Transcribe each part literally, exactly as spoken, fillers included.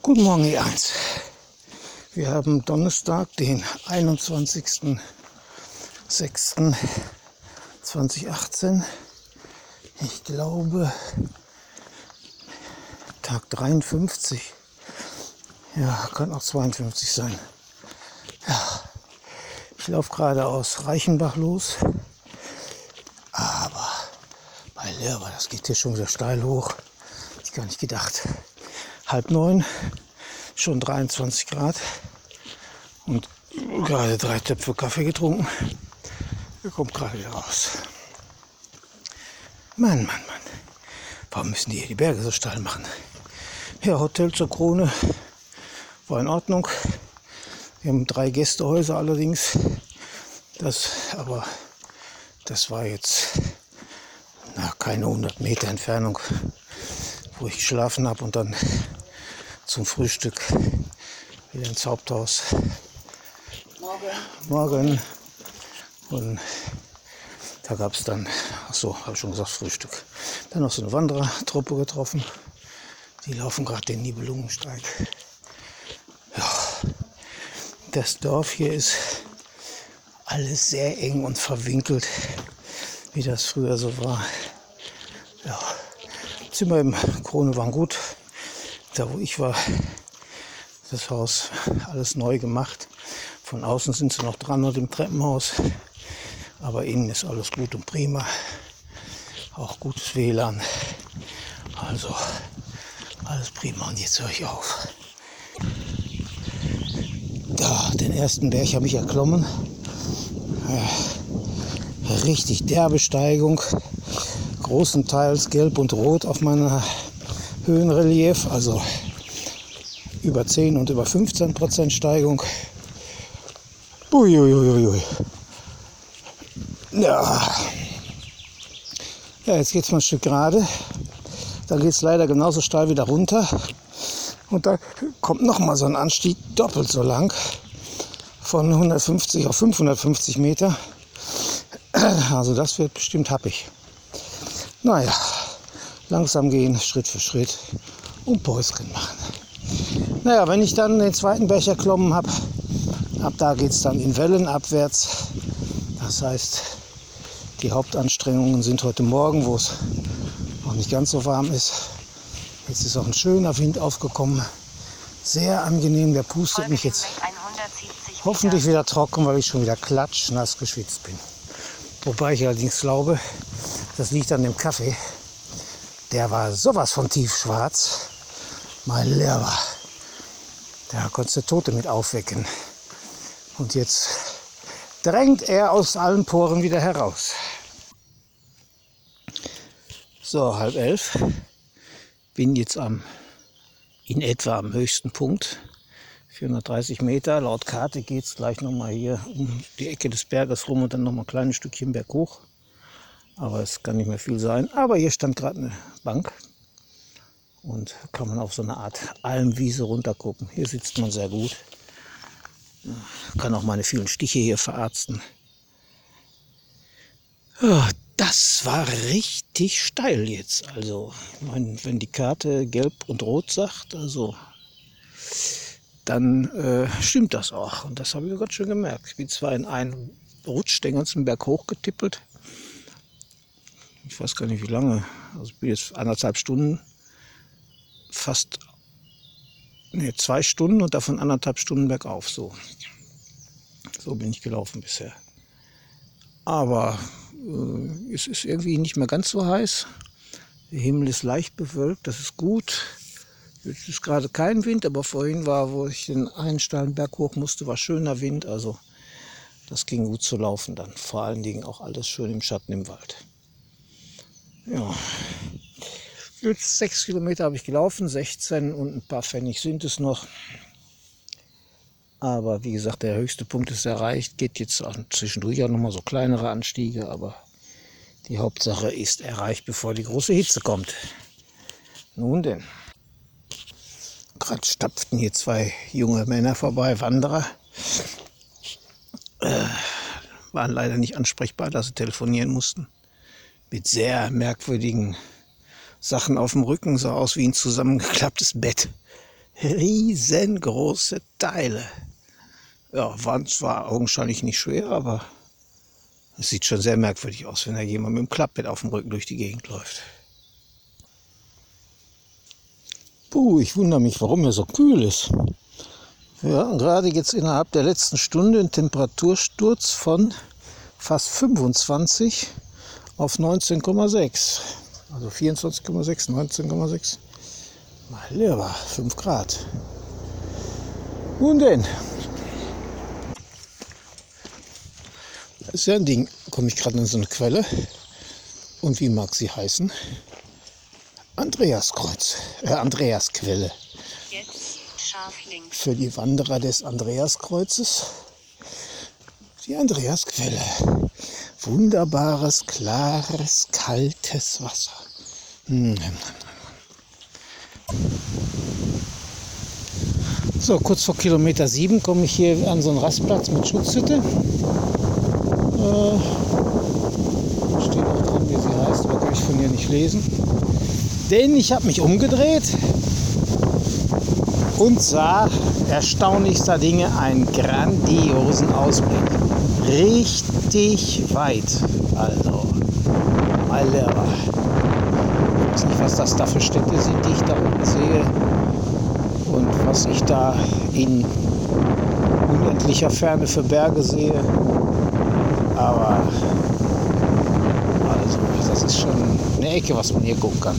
Guten Morgen, E eins. Wir haben Donnerstag, den einundzwanzigsten sechsten zweitausendachtzehn. Ich glaube, Tag dreiundfünfzig. Ja, kann auch zweiundfünfzig sein. Ja, ich laufe gerade aus Reichenbach los. Aber bei Lehrer, das geht hier schon wieder steil hoch. Hab ich gar nicht gedacht. Halb neun, schon dreiundzwanzig Grad und gerade drei Töpfe Kaffee getrunken. Er kommt gerade wieder raus. Mann, Mann, Mann. Warum müssen die hier die Berge so steil machen? Ja, Hotel zur Krone war in Ordnung. Wir haben drei Gästehäuser allerdings. Das, aber das war jetzt na, keine hundert Meter Entfernung, wo ich geschlafen habe und dann zum Frühstück wieder ins Haupthaus. Morgen. Morgen. Und da gab es dann, ach so, habe ich schon gesagt, Frühstück. Dann noch so eine Wanderertruppe getroffen. Die laufen gerade den Nibelungensteig. Ja, das Dorf hier ist alles sehr eng und verwinkelt, wie das früher so war. Ja, Zimmer im Krone waren gut. Da wo ich war, das Haus alles neu gemacht. Von außen sind sie noch dran mit dem Treppenhaus. Aber innen ist alles gut und prima. Auch gutes W L A N. Also alles prima. Und jetzt höre ich auf. Da, den ersten Berg habe ich erklommen. Ja, richtig derbe Steigung. Großenteils gelb und rot auf meiner Höhenrelief. Also über zehn und über fünfzehn Prozent Steigung. Uiuiuiui. Ja. Ja, jetzt geht es mal ein Stück gerade. Da geht es leider genauso steil wieder runter. Und da kommt noch mal so ein Anstieg, doppelt so lang. Von hundertfünfzig auf fünfhundertfünfzig Meter. Also das wird bestimmt happig. Naja, langsam gehen, Schritt für Schritt und Päuschen machen. Naja, wenn ich dann den zweiten Berg erklommen habe, ab da geht es dann in Wellen abwärts. Das heißt, die Hauptanstrengungen sind heute Morgen, wo es noch nicht ganz so warm ist. Jetzt ist auch ein schöner Wind aufgekommen. Sehr angenehm, der pustet mich jetzt hoffentlich wieder trocken, weil ich schon wieder klatschnass geschwitzt bin. Wobei ich allerdings glaube, das liegt an dem Kaffee. Der war sowas von tiefschwarz. Mein Lehrer. Da konntest du Tote mit aufwecken. Und jetzt drängt er aus allen Poren wieder heraus. So, halb elf. Bin jetzt am, in etwa am höchsten Punkt. vierhundertdreißig Meter. Laut Karte geht es gleich nochmal hier um die Ecke des Berges rum und dann nochmal ein kleines Stückchen berghoch. Aber es kann nicht mehr viel sein. Aber hier stand gerade eine Bank. Und kann man auf so eine Art Almwiese runter gucken. Hier sitzt man sehr gut. Kann auch meine vielen Stiche hier verarzten. Ja, das war richtig steil jetzt. Also, ich meine, wenn die Karte gelb und rot sagt, also dann äh, stimmt das auch. Und das habe ich ganz schön gemerkt. Ich bin zwar in einen Rutsch den ganzen Berg hochgetippelt. Ich weiß gar nicht wie lange. Also ich bin jetzt anderthalb Stunden, fast nee, zwei Stunden und davon anderthalb Stunden bergauf. So, so bin ich gelaufen bisher. Aber äh, es ist irgendwie nicht mehr ganz so heiß. Der Himmel ist leicht bewölkt, das ist gut. Jetzt ist gerade kein Wind, aber vorhin war, wo ich den einen steilen Berg hoch musste, war schöner Wind. Also das ging gut zu laufen dann. Vor allen Dingen auch alles schön im Schatten im Wald. Ja, jetzt sechs Kilometer habe ich gelaufen, sechzehn und ein paar Pfennig sind es noch. Aber wie gesagt, der höchste Punkt ist erreicht. Geht jetzt auch zwischendurch auch nochmal so kleinere Anstiege, aber die Hauptsache ist erreicht, bevor die große Hitze kommt. Nun denn. Gerade stapften hier zwei junge Männer vorbei, Wanderer. Äh, waren leider nicht ansprechbar, da sie telefonieren mussten. Mit sehr merkwürdigen Sachen auf dem Rücken, sah aus wie ein zusammengeklapptes Bett. riesengroße Teile. Ja, waren zwar augenscheinlich nicht schwer, aber es sieht schon sehr merkwürdig aus, wenn da jemand mit dem Klappbett auf dem Rücken durch die Gegend läuft. Puh, ich wundere mich, warum er so kühl ist. Ja, gerade jetzt innerhalb der letzten Stunde ein Temperatursturz von fast fünfundzwanzig auf neunzehn Komma sechs. Also vierundzwanzig Komma sechs, neunzehn Komma sechs. Mal lieber, fünf Grad. Nun denn. Das ist ja ein Ding. Komme ich gerade in so eine Quelle. Und wie mag sie heißen? Andreaskreuz. Äh, Andreasquelle. Jetzt scharf links. Für die Wanderer des Andreaskreuzes. Die Andreasquelle. Wunderbares, klares, kaltes Wasser. Hm. So, kurz vor Kilometer sieben komme ich hier an so einen Rastplatz mit Schutzhütte. Äh, steht auch dran, wie sie heißt, aber kann ich von hier nicht lesen. Denn ich habe mich umgedreht und sah erstaunlichster Dinge einen grandiosen Ausblick. Richtig weit. Also, mal leer. Ich weiß nicht, was das da für Städte sind, die ich da unten sehe. Und was ich da in unendlicher Ferne für Berge sehe. Aber also, das ist schon eine Ecke, was man hier gucken kann.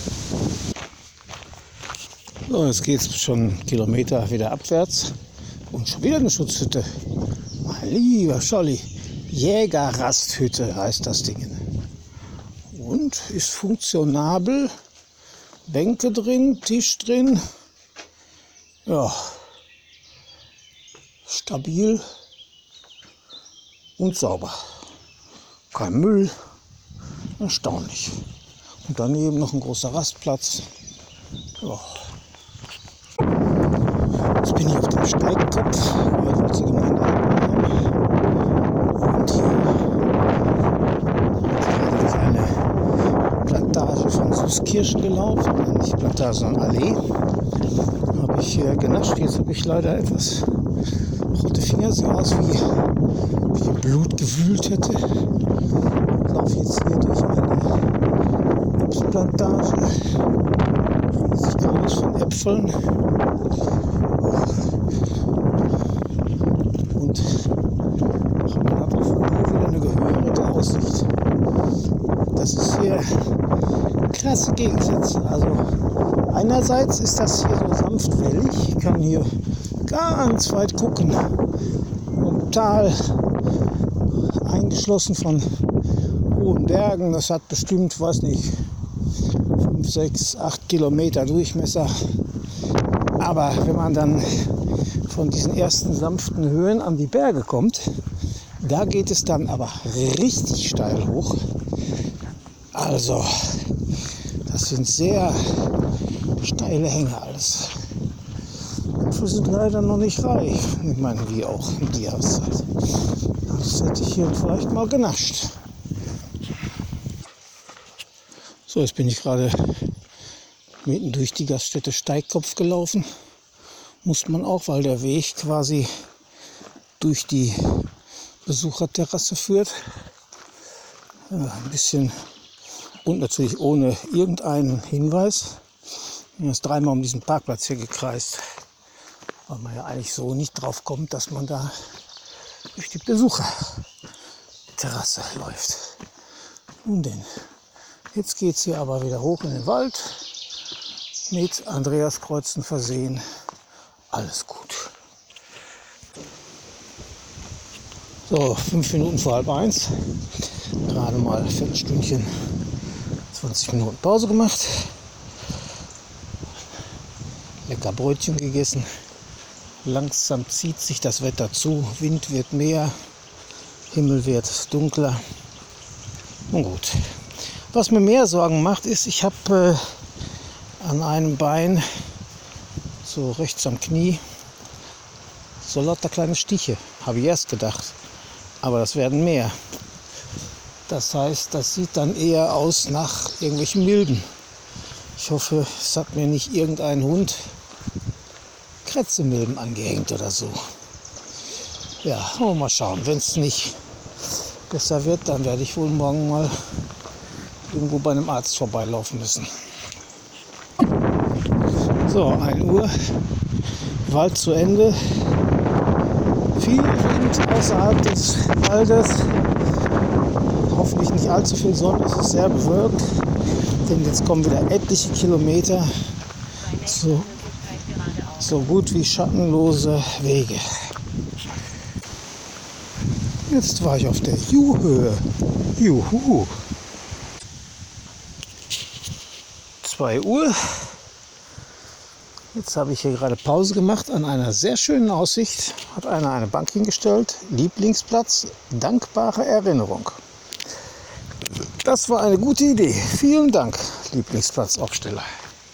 So, jetzt geht es schon einen Kilometer wieder abwärts. Und schon wieder eine Schutzhütte. Mein lieber Scholli. Jägerrasthütte heißt das Ding. Und ist funktionabel. Bänke drin, Tisch drin. Ja, stabil und sauber. Kein Müll, erstaunlich. Und daneben noch ein großer Rastplatz. Ja. Jetzt bin ich auf dem Steigkopf, weil wir zur Gemeinde haben. Und hier gerade durch eine Plantage von Süßkirschen gelaufen. Nicht Plantage, sondern Allee. Habe ich äh, genascht. Jetzt habe ich leider etwas rote Finger. Sieht aus wie, wie Blut gewühlt hätte. Ich laufe jetzt hier durch eine Äpfelplantage. Riesig groß von Äpfeln. Und man hat auch von hier wieder eine gehörige Aussicht. Das ist hier klasse Gegensätze. Also einerseits ist das hier so sanftwellig, ich kann hier ganz weit gucken und Tal eingeschlossen von hohen Bergen, das hat bestimmt, weiß nicht, fünf, sechs, acht Kilometer Durchmesser, aber wenn man dann von diesen ersten sanften Höhen an die Berge kommt, da geht es dann aber richtig steil hoch, also das sind sehr steile Hänge alles. Äpfel sind leider noch nicht reif. Ich meine, wie auch in die Jahreszeit. Das hätte ich hier vielleicht mal genascht. So, jetzt bin ich gerade mitten durch die Gaststätte Steigkopf gelaufen. Muss man auch, weil der Weg quasi durch die Besucherterrasse führt. Ja, ein bisschen und natürlich ohne irgendeinen Hinweis. Ich bin jetzt dreimal um diesen Parkplatz hier gekreist, weil man ja eigentlich so nicht drauf kommt, dass man da durch die Besucherterrasse läuft. Nun denn, jetzt geht es hier aber wieder hoch in den Wald, mit Andreaskreuzen versehen. Alles gut. So, fünf Minuten vor halb eins. Gerade mal ein Viertelstündchen, zwanzig Minuten Pause gemacht. Lecker Brötchen gegessen. Langsam zieht sich das Wetter zu. Wind wird mehr, Himmel wird dunkler. Nun gut. Was mir mehr Sorgen macht, ist, ich habe äh, an einem Bein, so rechts am Knie, so lauter kleine Stiche. Habe ich erst gedacht. Aber das werden mehr. Das heißt, das sieht dann eher aus nach irgendwelchen Milben. Ich hoffe, es hat mir nicht irgendein Hund Krätzemilben angehängt oder so. Ja, oh, mal schauen. Wenn es nicht besser wird, dann werde ich wohl morgen mal irgendwo bei einem Arzt vorbeilaufen müssen. So, ein Uhr, Wald zu Ende. Viel Wind außerhalb des Waldes. Hoffentlich nicht allzu viel Sonne, es ist sehr bewölkt. Denn jetzt kommen wieder etliche Kilometer so, so gut wie schattenlose Wege. Jetzt war ich auf der Juhöhe. Juhu. zwei Uhr. Jetzt habe ich hier gerade Pause gemacht an einer sehr schönen Aussicht. Hat einer eine Bank hingestellt. Lieblingsplatz, dankbare Erinnerung. Das war eine gute Idee. Vielen Dank, Lieblingsplatzaufsteller.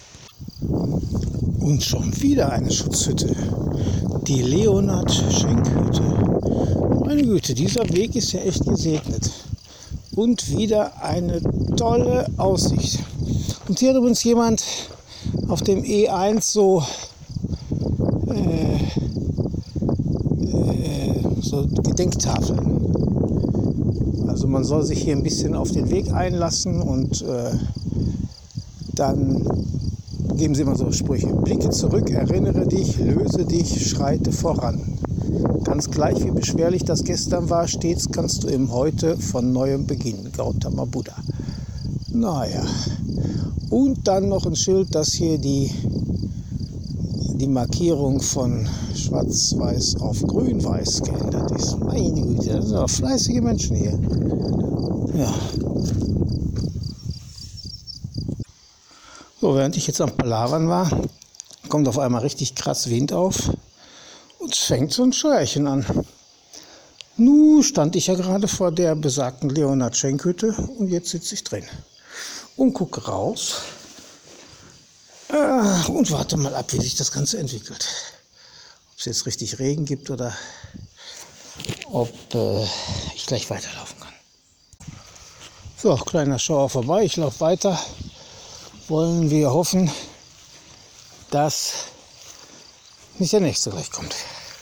Und schon wieder eine Schutzhütte. Die Leonhard-Schenk-Hütte. Meine Güte, dieser Weg ist ja echt gesegnet. Und wieder eine tolle Aussicht. Und hier hat übrigens jemand auf dem E eins so, äh, äh, so Gedenktafeln. Also man soll sich hier ein bisschen auf den Weg einlassen und äh, dann geben sie immer so Sprüche. Blicke zurück, erinnere dich, löse dich, schreite voran. Ganz gleich wie beschwerlich das gestern war, stets kannst du im Heute von neuem beginnen. Gautama Buddha. Naja. Und dann noch ein Schild, das hier die, die Markierung von schwarz-weiß auf grün-weiß geändert ist. Meine Güte, das sind auch fleißige Menschen hier. Ja. So, während ich jetzt am Palavern war, kommt auf einmal richtig krass Wind auf und es fängt so ein Scheuerchen an. Nu stand ich ja gerade vor der besagten Leonhard-Schenk-Hütte und jetzt sitze ich drin und gucke raus äh, und warte mal ab, wie sich das Ganze entwickelt. Ob es jetzt richtig Regen gibt oder ob äh, ich gleich weiterlaufen kann. So, kleiner Schauer vorbei, ich laufe weiter. Wollen wir hoffen, dass nicht der nächste gleich kommt.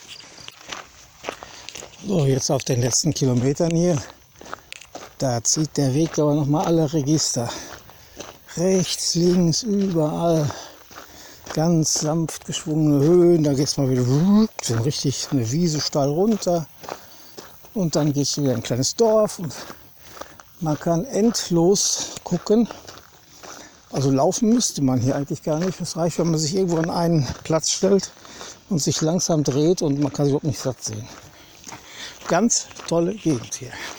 So, jetzt auf den letzten Kilometern hier. Da zieht der Weg aber nochmal alle Register. Rechts, links, überall. Ganz sanft geschwungene Höhen. Da geht es mal wieder so richtig eine Wiese steil runter. Und dann geht es wieder in ein kleines Dorf. Und man kann endlos gucken. Also laufen müsste man hier eigentlich gar nicht. Es reicht, wenn man sich irgendwo an einen Platz stellt und sich langsam dreht und man kann sich überhaupt nicht satt sehen. Ganz tolle Gegend hier.